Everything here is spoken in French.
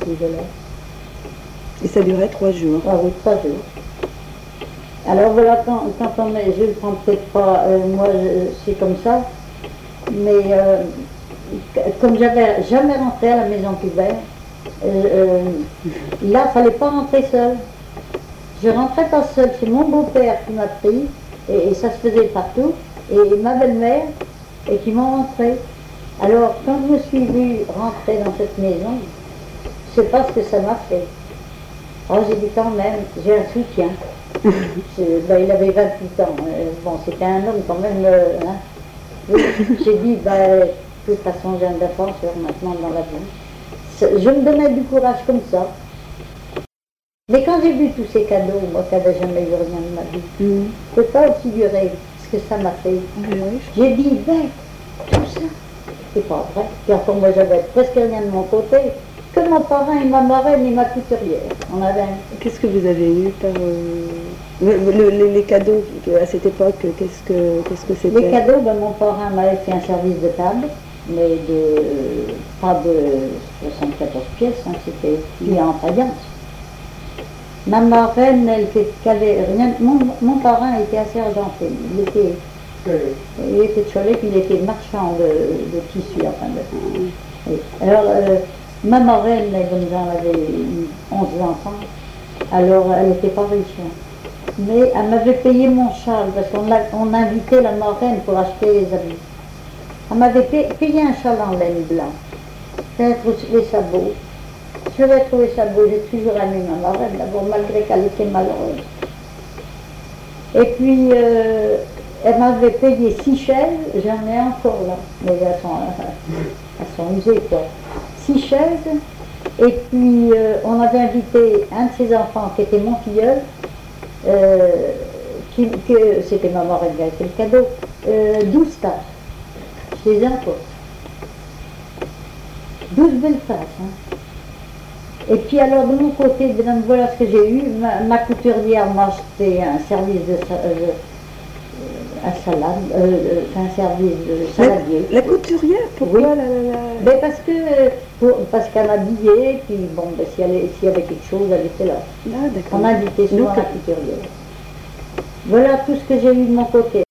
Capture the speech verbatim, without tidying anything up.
arrivé là. Et ça durait trois jours. Ah oui, trois jours. Alors voilà, quand, quand on est, je ne le prends peut-être pas, euh, moi je, je suis comme ça, mais euh, comme j'avais jamais rentré à la maison Cubaine, euh, euh, là, il ne fallait pas rentrer seul. Je rentrais pas seule, c'est mon beau-père qui m'a pris, et, et ça se faisait partout, et ma belle-mère, et qui m'ont rentré. Alors, quand je me suis vue rentrer dans cette maison, je ne sais pas ce que ça m'a fait. Alors j'ai dit quand même, j'ai un soutien. Ben, il avait vingt-huit ans, euh, bon c'était un homme quand même. Euh, hein. Oui, j'ai dit, ben, de toute façon j'ai un défenseur maintenant dans la vie. Je me donnais du courage comme ça. Mais quand j'ai vu tous ces cadeaux, moi qui n'avais jamais eu rien de ma vie, mm. je ne peux pas figurer ce que ça m'a fait. Oui, oui. J'ai dit, ben, tout ça, c'est pas vrai. Puis encore moi j'avais presque rien de mon côté. Que mon parrain et ma marraine et ma couturière. On avait... Qu'est-ce que vous avez eu par euh, le, le, les, les cadeaux à cette époque? Qu'est-ce que qu'est-ce que c'était? Les cadeaux, ben, mon parrain m'avait fait un service de table, mais de pas de soixante-quatorze pièces, hein, c'était plié en faïence. Ma marraine, elle avait rien. Mon, mon parrain était assez argenté. Il était, il était de Cholet, puis il était marchand de, de tissu, enfin de. Oui. Alors. Euh, Ma marraine, elle avait onze enfants, alors elle n'était pas riche. Mais elle m'avait payé mon châle, parce qu'on a, on invitait la marraine pour acheter les habits. Elle m'avait payé, payé un châle en laine blanc. J'avais trouvé ça beau. J'avais trouvé ça beau, j'ai toujours aimé ma marraine, d'abord, malgré qu'elle était malheureuse. Et puis, euh, elle m'avait payé six chaises, j'en ai encore là, mais elles sont, elles sont usées, quoi. Six chaises, et puis euh, on avait invité un de ses enfants qui était mon filleul, euh, qui, que c'était ma marraine qui avait fait le cadeau, euh, douze tasses, je les ai encore. douze belles tasses. Hein. Et puis alors de mon côté, voilà ce que j'ai eu, ma, ma couturière m'a acheté un service de... Euh, un salade, euh, un service de saladier. La, la couturière, pourquoi? Oui. la, la, la... Ben parce que pour, parce qu'elle m'habillait, puis bon, ben, s'il y, s'il y avait quelque chose, elle était là. Ah, on invitait souvent la couturière. Voilà tout ce que j'ai eu de mon côté.